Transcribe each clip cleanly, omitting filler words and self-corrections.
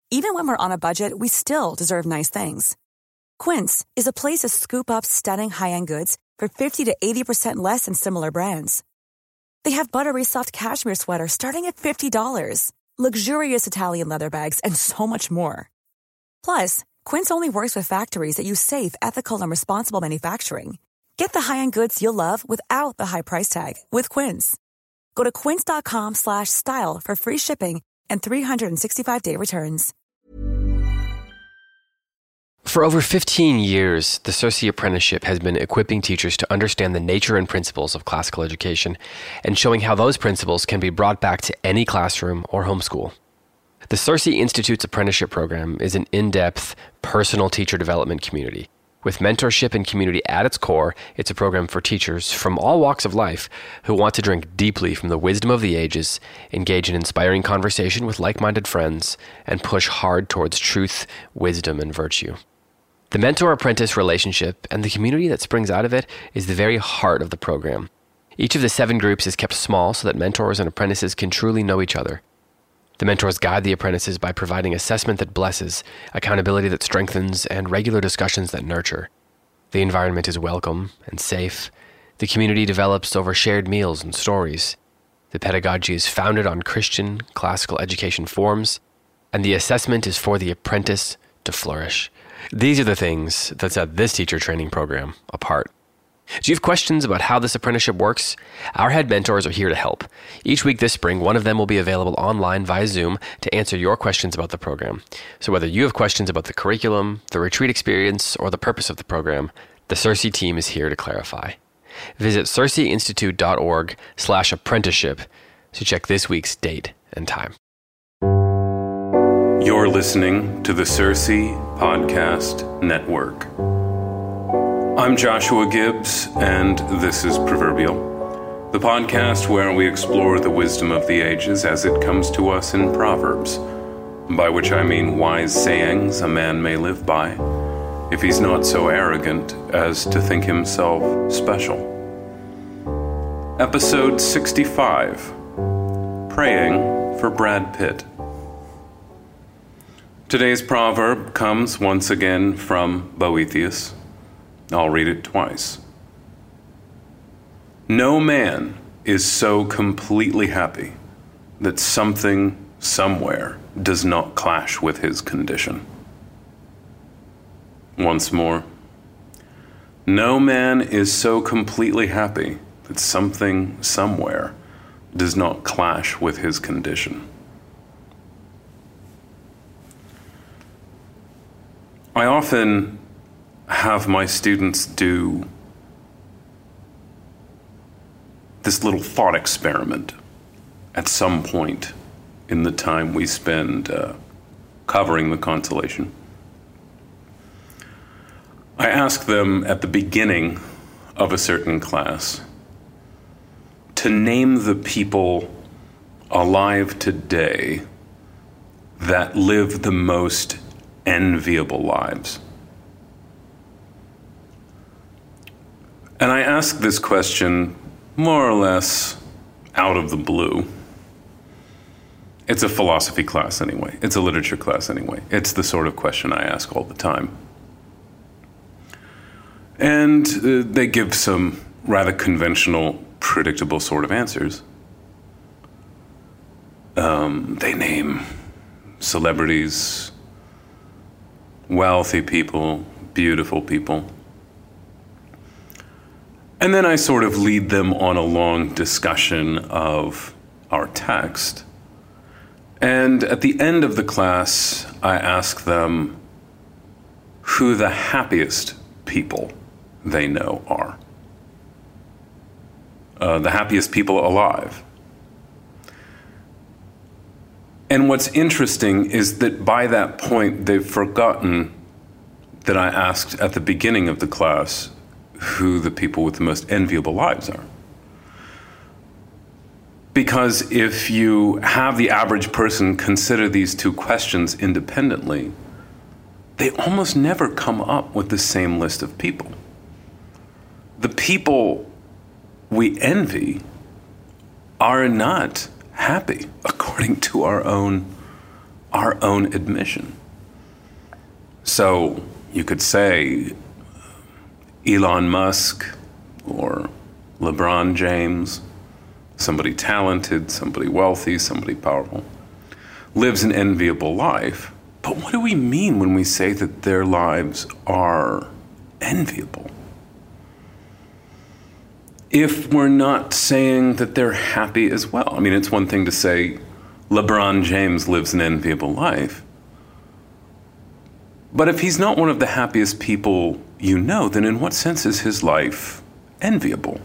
Even when we're on a budget, we still deserve nice things. Quince is a place to scoop up stunning high-end goods for 50 to 80% less than similar brands. They have buttery soft cashmere sweaters starting at $50, luxurious Italian leather bags, and so much more. Plus, Quince only works with factories that use safe, ethical, and responsible manufacturing. Get the high-end goods you'll love without the high price tag with Quince. Go to quince.com/style for free shipping and 365-day returns. For over 15 years, the CiRCE Apprenticeship has been equipping teachers to understand the nature and principles of classical education and showing how those principles can be brought back to any classroom or homeschool. The CiRCE Institute's apprenticeship program is an in-depth, personal teacher development community. With mentorship and community at its core, it's a program for teachers from all walks of life who want to drink deeply from the wisdom of the ages, engage in inspiring conversation with like-minded friends, and push hard towards truth, wisdom, and virtue. The mentor-apprentice relationship and the community that springs out of it is the very heart of the program. Each of the 7 groups is kept small so that mentors and apprentices can truly know each other. The mentors guide the apprentices by providing assessment that blesses, accountability that strengthens, and regular discussions that nurture. The environment is welcome and safe. The community develops over shared meals and stories. The pedagogy is founded on Christian classical education forms, and the assessment is for the apprentice to flourish. These are the things that set this teacher training program apart. Do you have questions about how this apprenticeship works? Our head mentors are here to help. Each week this spring, one of them will be available online via Zoom to answer your questions about the program. So whether you have questions about the curriculum, the retreat experience, or the purpose of the program, the CiRCE team is here to clarify. Visit circeinstitute.org/apprenticeship to check this week's date and time. You're listening to the CiRCE Podcast Network. I'm Joshua Gibbs, and this is Proverbial, the podcast where we explore the wisdom of the ages as it comes to us in Proverbs, by which I mean wise sayings a man may live by, if he's not so arrogant as to think himself special. Episode 65, Praying for Brad Pitt. Today's proverb comes once again from Boethius. I'll read it twice. No man is so completely happy that something somewhere does not clash with his condition. Once more. No man is so completely happy that something somewhere does not clash with his condition. I often have my students do this little thought experiment at some point in the time we spend covering the consolation. I ask them at the beginning of a certain class to name the people alive today that live the most enviable lives. And I ask this question more or less out of the blue. It's a philosophy class anyway. It's a literature class anyway. It's the sort of question I ask all the time. And they give some rather conventional, predictable sort of answers. They name celebrities, wealthy people, beautiful people. And then I sort of lead them on a long discussion of our text. And at the end of the class, I ask them who the happiest people they know are. The happiest people alive. And what's interesting is that by that point, they've forgotten that I asked at the beginning of the class who the people with the most enviable lives are. Because if you have the average person consider these two questions independently, they almost never come up with the same list of people. The people we envy are not happy, according to our own our own admission. So you could say Elon Musk or LeBron James, somebody talented, somebody wealthy, somebody powerful, lives an enviable life. But what do we mean when we say that their lives are enviable? If we're not saying that they're happy as well. I mean, it's one thing to say LeBron James lives an enviable life. But if he's not one of the happiest people you know, then in what sense is his life enviable?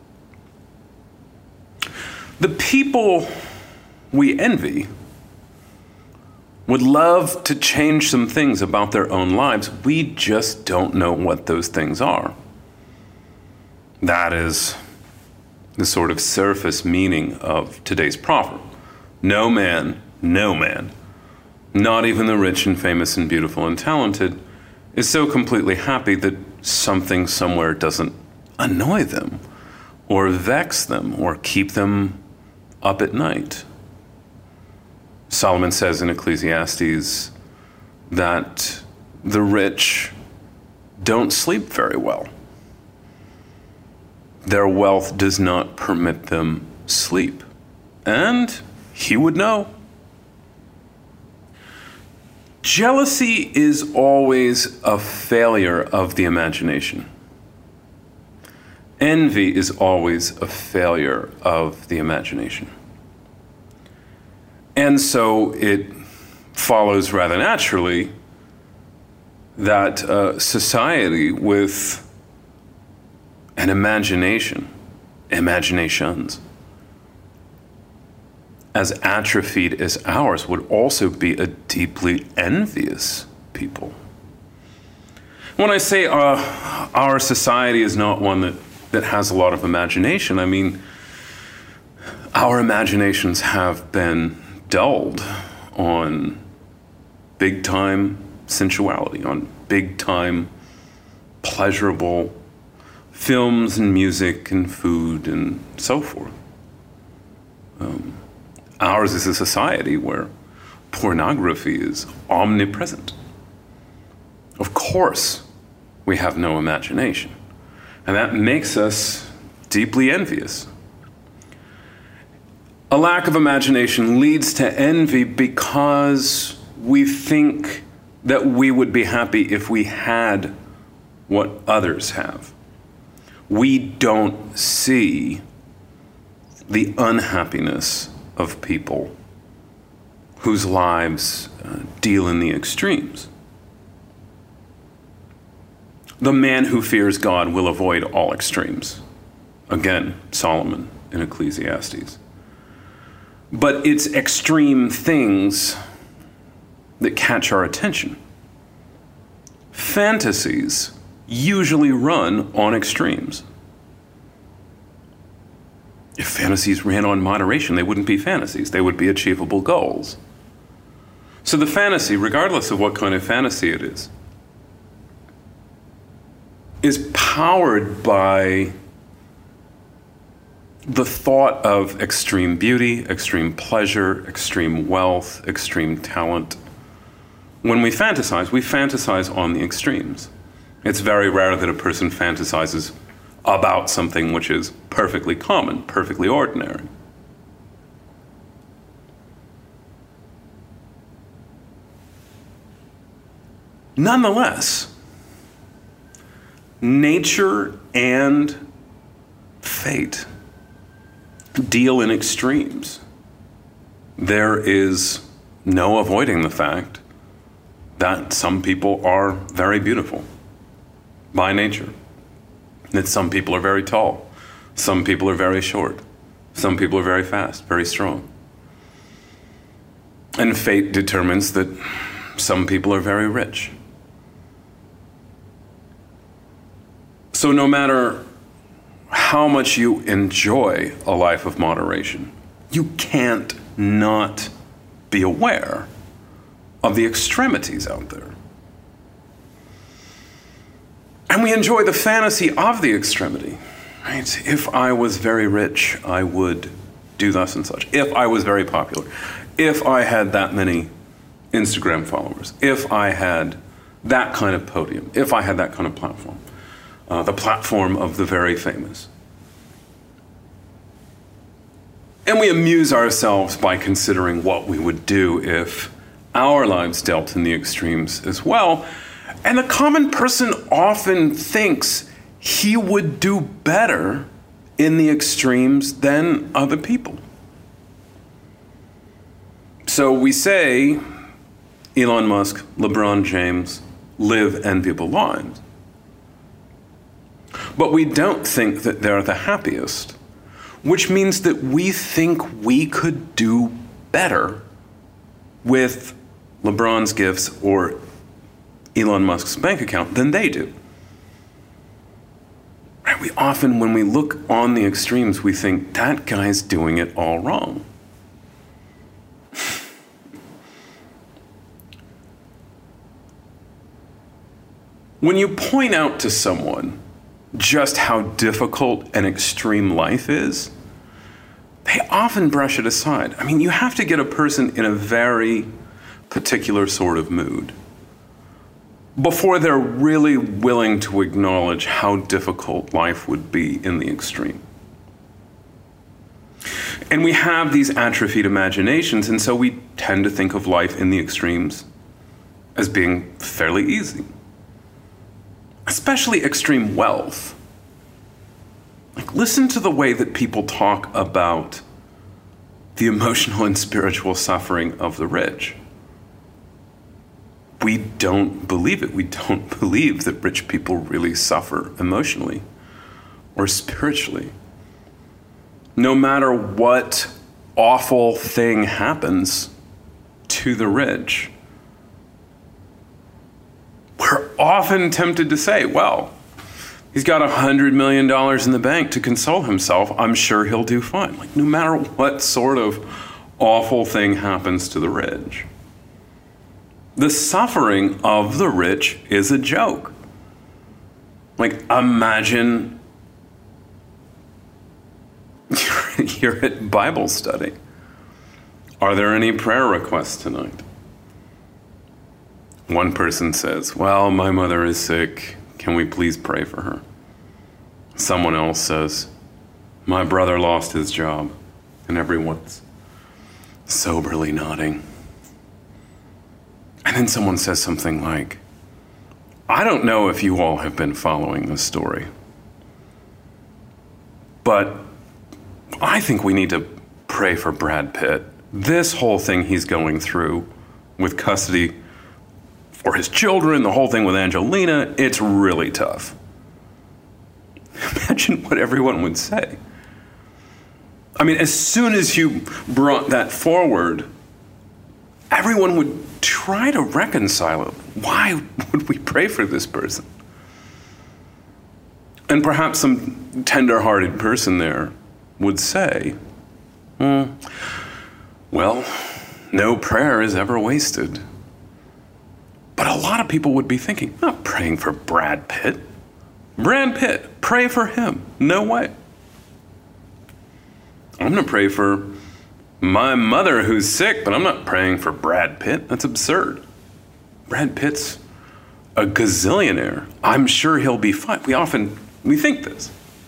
The people we envy would love to change some things about their own lives. We just don't know what those things are. That is the sort of surface meaning of today's proverb. No man, not even the rich and famous and beautiful and talented, is so completely happy that something somewhere doesn't annoy them or vex them or keep them up at night. Solomon says in Ecclesiastes that the rich don't sleep very well. Their wealth does not permit them sleep. And he would know. Jealousy is always a failure of the imagination. Envy is always a failure of the imagination. And so it follows rather naturally that society with an imaginations, as atrophied as ours, would also be a deeply envious people. When I say our society is not one that has a lot of imagination, I mean our imaginations have been dulled on big-time sensuality, on big-time pleasurable films and music and food and so forth. Ours is a society where pornography is omnipresent. Of course, we have no imagination, and that makes us deeply envious. A lack of imagination leads to envy because we think that we would be happy if we had what others have. We don't see the unhappiness of people whose lives deal in the extremes. The man who fears God will avoid all extremes. Again, Solomon in Ecclesiastes. But it's extreme things that catch our attention. Fantasies usually run on extremes. If fantasies ran on moderation, they wouldn't be fantasies. They would be achievable goals. So the fantasy, regardless of what kind of fantasy it is powered by the thought of extreme beauty, extreme pleasure, extreme wealth, extreme talent. When we fantasize on the extremes. It's very rare that a person fantasizes about something which is perfectly common, perfectly ordinary. Nonetheless, nature and fate deal in extremes. There is no avoiding the fact that some people are very beautiful by nature, that some people are very tall, some people are very short, some people are very fast, very strong. And fate determines that some people are very rich. So no matter how much you enjoy a life of moderation, you can't not be aware of the extremities out there. And we enjoy the fantasy of the extremity, right? If I was very rich, I would do thus and such. If I was very popular, if I had that many Instagram followers, if I had that kind of podium, if I had that kind of platform, the platform of the very famous. And we amuse ourselves by considering what we would do if our lives dealt in the extremes as well. And the common person often thinks he would do better in the extremes than other people. So we say Elon Musk, LeBron James live enviable lives. But we don't think that they're the happiest, which means that we think we could do better with LeBron's gifts or Elon Musk's bank account than they do. Right? We often, when we look on the extremes, we think that guy's doing it all wrong. When you point out to someone just how difficult an extreme life is, they often brush it aside. I mean, you have to get a person in a very particular sort of mood before they're really willing to acknowledge how difficult life would be in the extreme. And we have these atrophied imaginations, and so we tend to think of life in the extremes as being fairly easy. Especially extreme wealth. Like, listen to the way that people talk about the emotional and spiritual suffering of the rich. We don't believe it. We don't believe that rich people really suffer emotionally or spiritually. No matter what awful thing happens to the rich, we're often tempted to say, well, he's got $100 million in the bank to console himself. I'm sure he'll do fine. Like, no matter what sort of awful thing happens to the rich, the suffering of the rich is a joke. Like, imagine you're at Bible study. Are there any prayer requests tonight? One person says, well, my mother is sick. Can we please pray for her? Someone else says, my brother lost his job. And everyone's soberly nodding. And then someone says something like, I don't know if you all have been following this story, but I think we need to pray for Brad Pitt. This whole thing he's going through with custody for his children, the whole thing with Angelina, it's really tough. Imagine what everyone would say. I mean, as soon as you brought that forward, everyone would try to reconcile it. Why would we pray for this person? And perhaps some tender-hearted person there would say, well, no prayer is ever wasted. But a lot of people would be thinking, I'm not praying for Brad Pitt. Brad Pitt, pray for him. No way. I'm going to pray for my mother who's sick, but I'm not praying for Brad Pitt. That's absurd. Brad Pitt's a gazillionaire. I'm sure he'll be fine. We think this.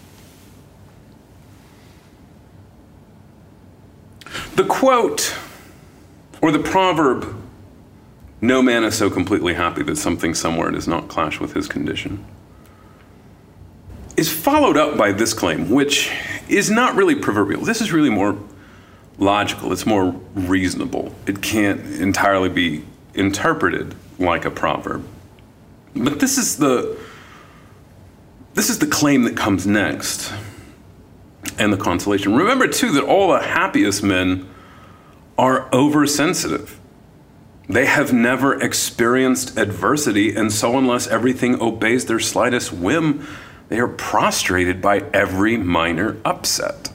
The quote, or the proverb, no man is so completely happy that something somewhere does not clash with his condition, is followed up by this claim, which is not really proverbial. This is really more logical. It's more reasonable. It can't entirely be interpreted like a proverb. But this is the claim that comes next, and the consolation. Remember, too, that all the happiest men are oversensitive. They have never experienced adversity, and so unless everything obeys their slightest whim, they are prostrated by every minor upset.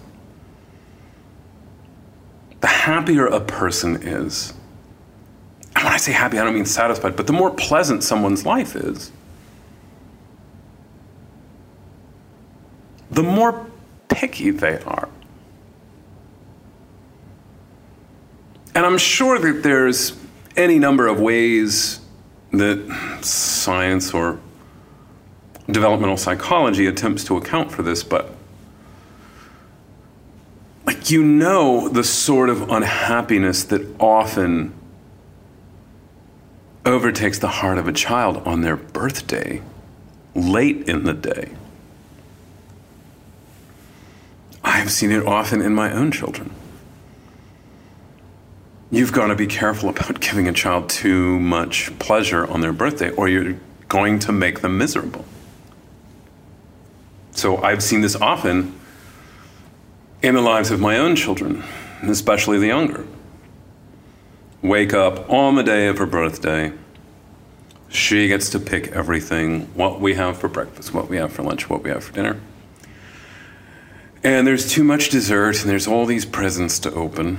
The happier a person is, and when I say happy, I don't mean satisfied, but the more pleasant someone's life is, the more picky they are. And I'm sure that there's any number of ways that science or developmental psychology attempts to account for this, but the sort of unhappiness that often overtakes the heart of a child on their birthday, late in the day. I have seen it often in my own children. You've got to be careful about giving a child too much pleasure on their birthday, or you're going to make them miserable. So I've seen this often in the lives of my own children, especially the younger. Wake up on the day of her birthday. She gets to pick everything, what we have for breakfast, what we have for lunch, what we have for dinner. And there's too much dessert, and there's all these presents to open.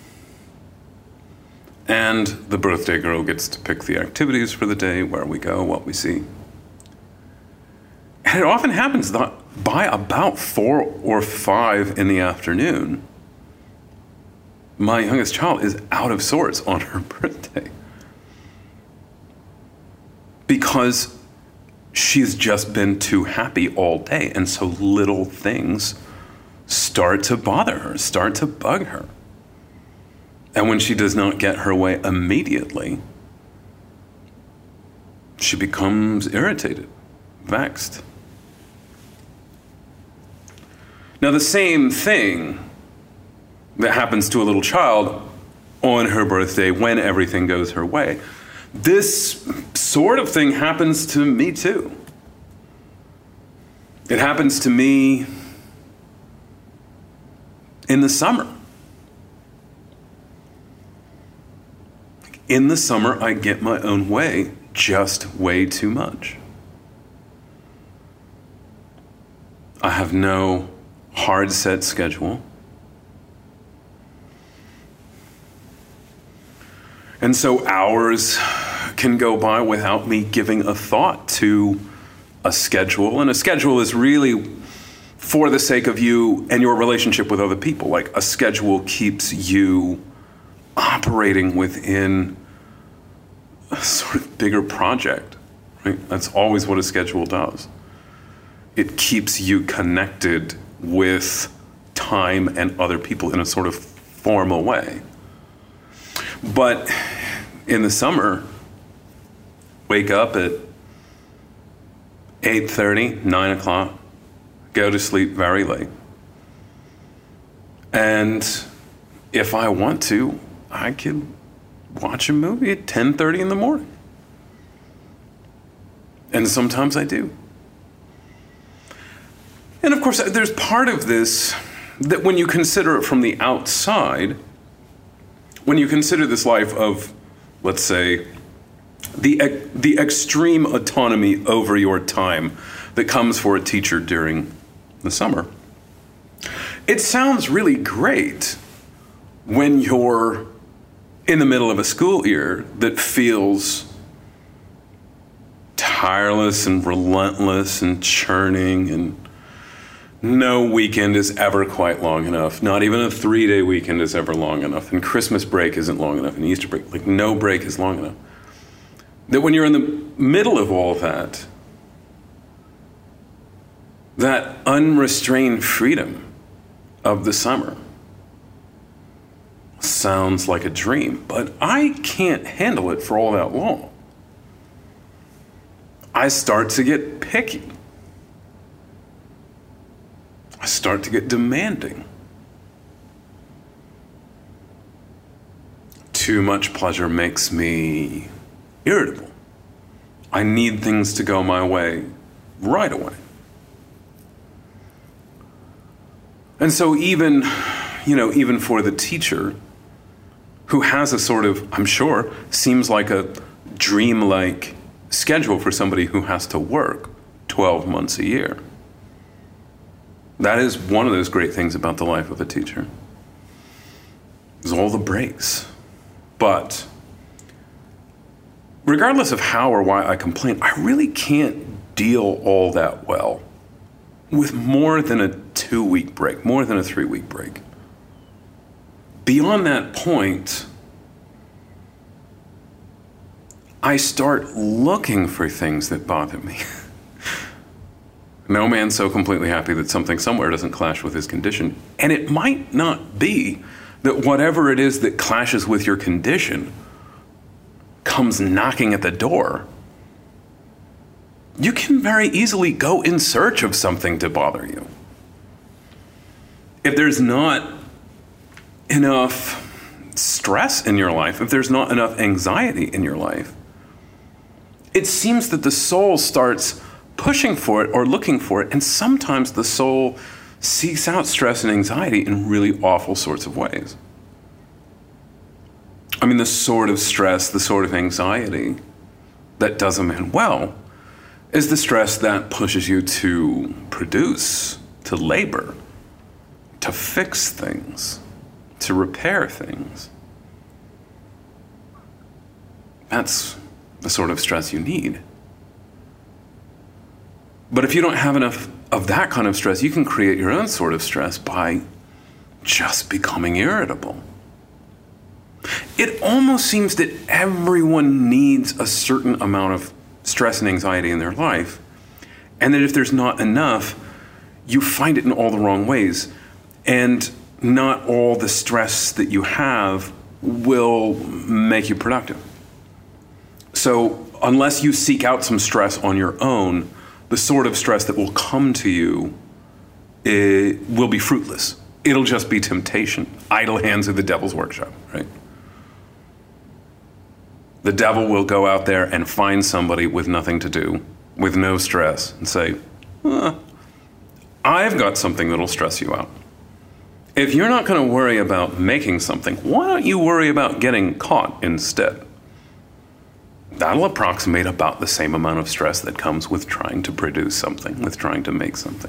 And the birthday girl gets to pick the activities for the day, where we go, what we see. And it often happens that by about 4 or 5 in the afternoon, my youngest child is out of sorts on her birthday. Because she's just been too happy all day, and so little things start to bother her, start to bug her. And when she does not get her way immediately, she becomes irritated, vexed. Now, the same thing that happens to a little child on her birthday when everything goes her way, this sort of thing happens to me too. It happens to me in the summer. In the summer, I get my own way just way too much. I have no hard set schedule. And so hours can go by without me giving a thought to a schedule. And a schedule is really for the sake of you and your relationship with other people. Like, a schedule keeps you operating within a sort of bigger project, right? That's always what a schedule does. It keeps you connected with time and other people in a sort of formal way. But in the summer, wake up at 8:30, 9 o'clock, go to sleep very late. And if I want to, I can watch a movie at 10:30 in the morning. And sometimes I do. And of course, there's part of this that when you consider it from the outside, when you consider this life of, let's say, the extreme autonomy over your time that comes for a teacher during the summer, it sounds really great when you're in the middle of a school year that feels tireless and relentless and churning, and no weekend is ever quite long enough. Not even a 3-day weekend is ever long enough. And Christmas break isn't long enough. And Easter break, like, no break is long enough. That when you're in the middle of all that, that unrestrained freedom of the summer sounds like a dream. But I can't handle it for all that long. I start to get picky. I start to get demanding. Too much pleasure makes me irritable. I need things to go my way right away. And so even for the teacher who has a sort of, I'm sure, seems like a dreamlike schedule for somebody who has to work 12 months a year, that is one of those great things about the life of a teacher. There's all the breaks. But regardless of how or why I complain, I really can't deal all that well with more than a 2-week break, more than a 3-week break. Beyond that point, I start looking for things that bother me. No man's so completely happy that something somewhere doesn't clash with his condition. And it might not be that whatever it is that clashes with your condition comes knocking at the door. You can very easily go in search of something to bother you. If there's not enough stress in your life, if there's not enough anxiety in your life, it seems that the soul starts pushing for it or looking for it, and sometimes the soul seeks out stress and anxiety in really awful sorts of ways. I mean, the sort of stress, the sort of anxiety that does a man well is the stress that pushes you to produce, to labor, to fix things, to repair things. That's the sort of stress you need. But if you don't have enough of that kind of stress, you can create your own sort of stress by just becoming irritable. It almost seems that everyone needs a certain amount of stress and anxiety in their life, and that if there's not enough, you find it in all the wrong ways, and not all the stress that you have will make you productive. So unless you seek out some stress on your own, the sort of stress that will come to you will be fruitless. It'll just be temptation. Idle hands are the devil's workshop, right? The devil will go out there and find somebody with nothing to do, with no stress, and say, I've got something that'll stress you out. If you're not going to worry about making something, why don't you worry about getting caught instead? That'll approximate about the same amount of stress that comes with trying to produce something, with trying to make something.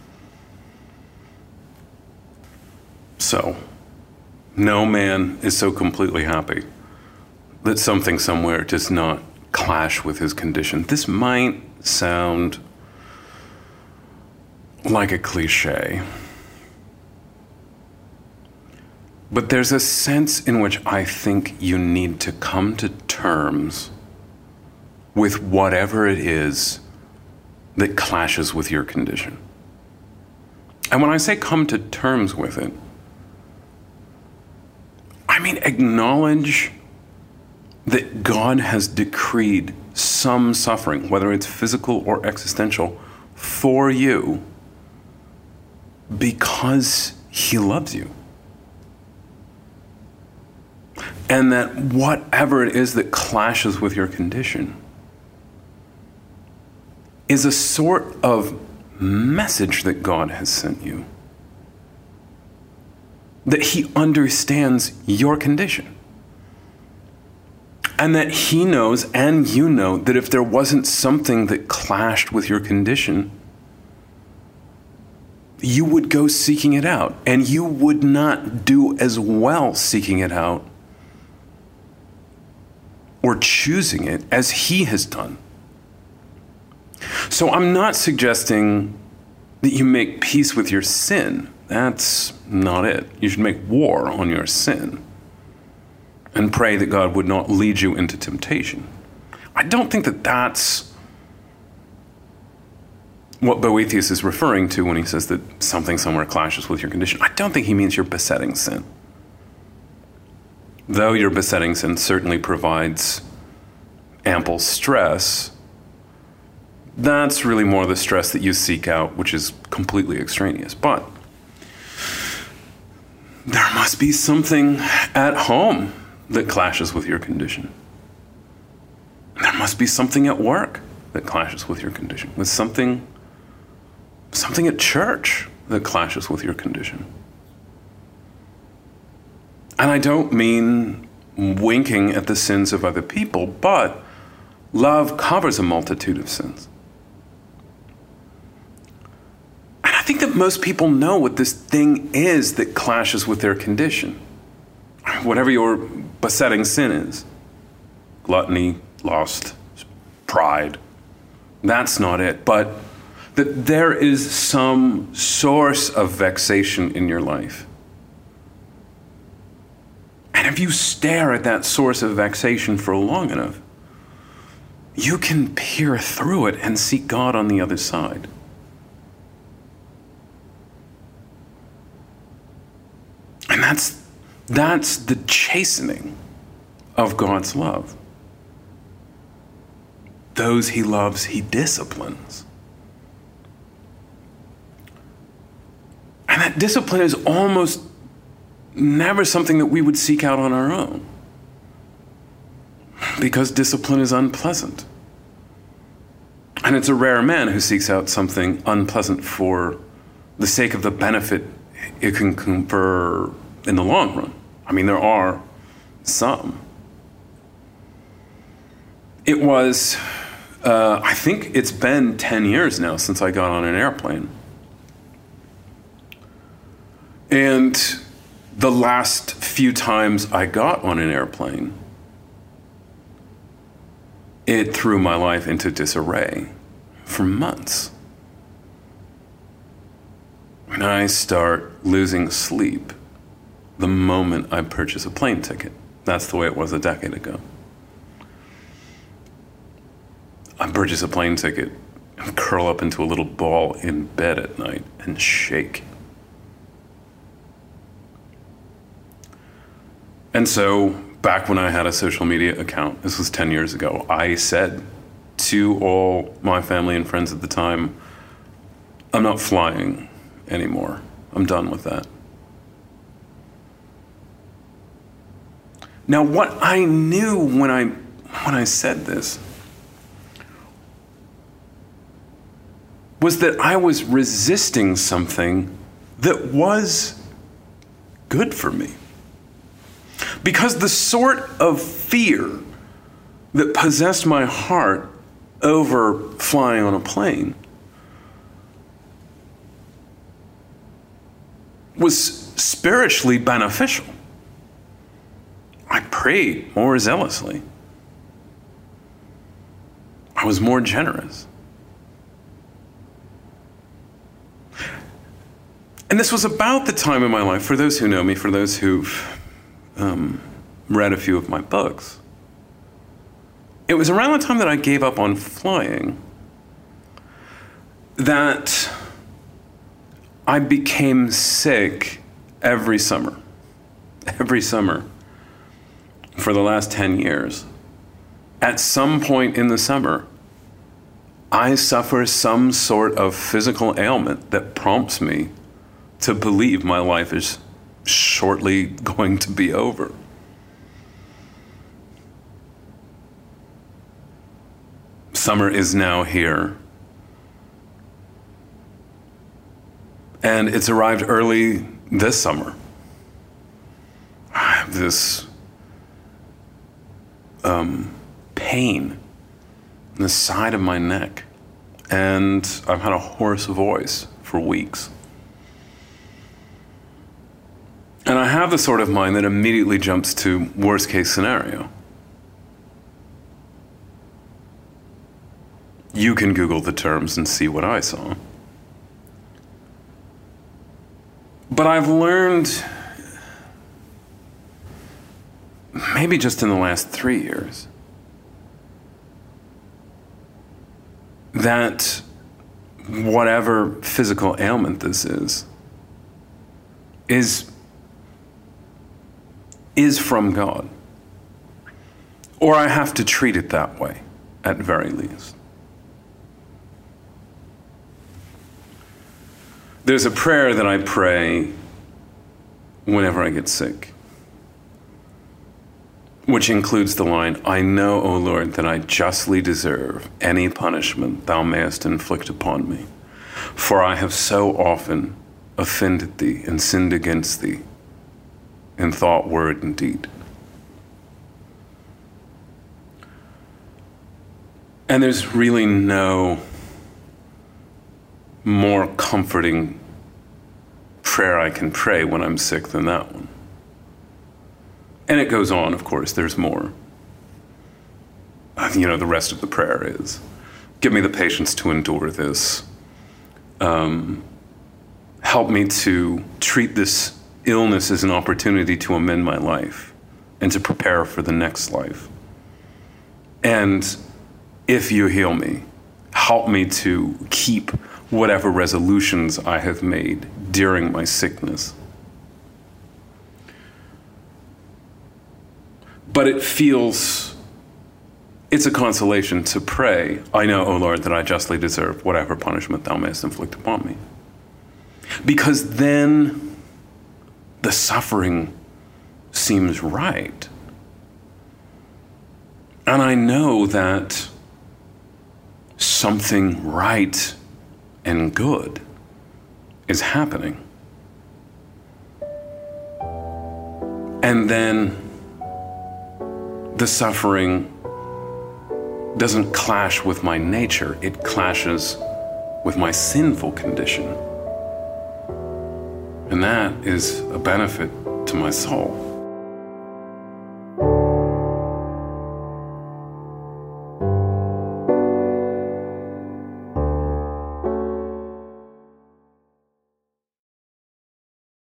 So, no man is so completely happy that something somewhere does not clash with his condition. This might sound like a cliche, but there's a sense in which I think you need to come to terms with whatever it is that clashes with your condition. And when I say come to terms with it, I mean acknowledge that God has decreed some suffering, whether it's physical or existential, for you because He loves you. And that whatever it is that clashes with your condition is a sort of message that God has sent you. That He understands your condition. And that He knows, and you know, that if there wasn't something that clashed with your condition, you would go seeking it out. And you would not do as well seeking it out or choosing it as He has done. So I'm not suggesting that you make peace with your sin. That's not it. You should make war on your sin and pray that God would not lead you into temptation. I don't think that that's what Boethius is referring to when he says that something somewhere clashes with your condition. I don't think he means your besetting sin. Though your besetting sin certainly provides ample stress, that's really more the stress that you seek out, which is completely extraneous. But there must be something at home that clashes with your condition. There must be something at work that clashes with your condition, with something at church that clashes with your condition. And I don't mean winking at the sins of other people, but love covers a multitude of sins. And I think that most people know what this thing is that clashes with their condition. Whatever your besetting sin is. Gluttony, lust, pride. That's not it. But that there is some source of vexation in your life. And if you stare at that source of vexation for long enough, you can peer through it and see God on the other side. And that's the chastening of God's love. Those he loves, he disciplines. And that discipline is almost never something that we would seek out on our own, because discipline is unpleasant. And it's a rare man who seeks out something unpleasant for the sake of the benefit it can confer in the long run. I mean, there are some. It was, I think it's been 10 years now since I got on an airplane. And the last few times I got on an airplane, it threw my life into disarray for months. And I start losing sleep the moment I purchase a plane ticket. That's the way it was a decade ago. I purchase a plane ticket and curl up into a little ball in bed at night and shake. And so, back when I had a social media account, this was 10 years ago, I said to all my family and friends at the time, I'm not flying anymore. I'm done with that. Now, what I knew when I said this was that I was resisting something that was good for me. Because the sort of fear that possessed my heart over flying on a plane was spiritually beneficial. I prayed more zealously. I was more generous. And this was about the time in my life, for those who know me, for those who've read a few of my books, it was around the time that I gave up on flying that I became sick every summer. Every summer for the last 10 years. At some point in the summer, I suffer some sort of physical ailment that prompts me to believe my life is shortly going to be over. Summer is now here. And it's arrived early this summer. I have this pain in the side of my neck. And I've had a hoarse voice for weeks. And I have the sort of mind that immediately jumps to worst case scenario. You can Google the terms and see what I saw. But I've learned, maybe just in the last 3 years, that whatever physical ailment this is from God. Or I have to treat it that way, at very least. There's a prayer that I pray whenever I get sick, which includes the line, I know, O Lord, that I justly deserve any punishment thou mayest inflict upon me, for I have so often offended thee and sinned against thee in thought, word, and deed. And there's really no more comforting prayer I can pray when I'm sick than that one. And it goes on, of course, there's more. The rest of the prayer is, give me the patience to endure this. Help me to treat this illness as an opportunity to amend my life and to prepare for the next life. And if you heal me, help me to keep whatever resolutions I have made during my sickness. But it's a consolation to pray, I know, O Lord, that I justly deserve whatever punishment thou mayest inflict upon me. Because then the suffering seems right. And I know that something right and good is happening. And then the suffering doesn't clash with my nature, it clashes with my sinful condition. And that is a benefit to my soul.